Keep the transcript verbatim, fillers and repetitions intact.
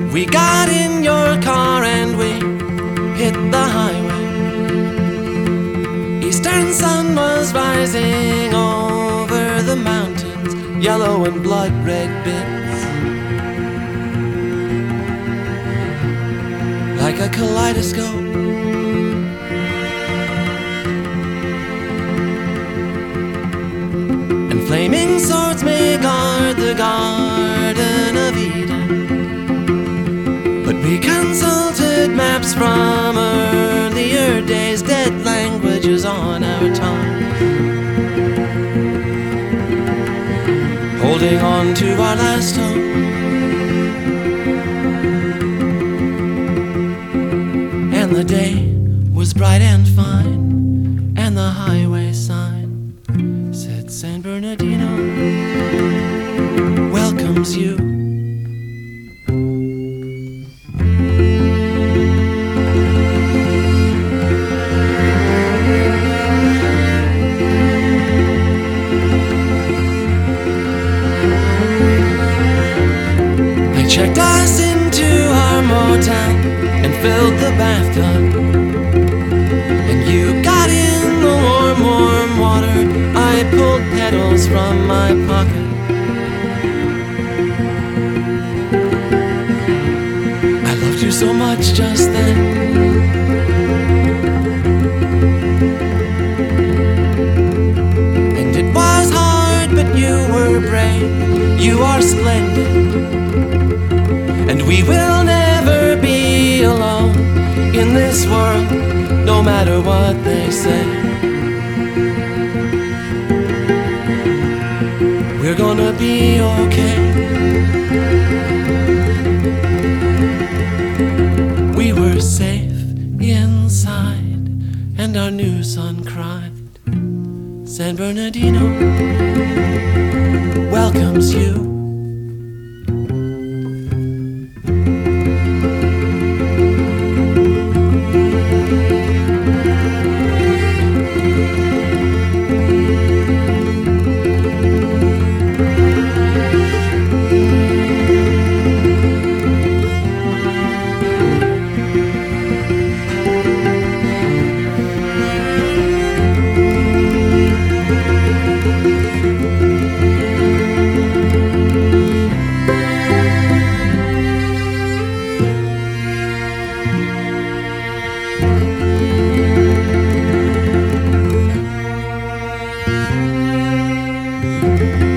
We got in your car and we hit the highway. Eastern sun was rising over the mountains, yellow and blood red bits, like a kaleidoscope. And flaming swords may guard the Garden of Eden, but we consulted maps from earlier days, dead languages on our tongue, holding on to our last hope. And the day was bright and fine, and the highway sign said San Bernardino welcomes you. Checked us into our motel and filled the bathtub, and you got in the warm, warm water. I pulled petals from my pocket. I loved you so much just then. And it was hard, but you were brave. You are splendid. And we will never be alone in this world, no matter what they say. We're gonna be okay. We were safe inside, and our new son cried. San Bernardino welcomes you. Thank you.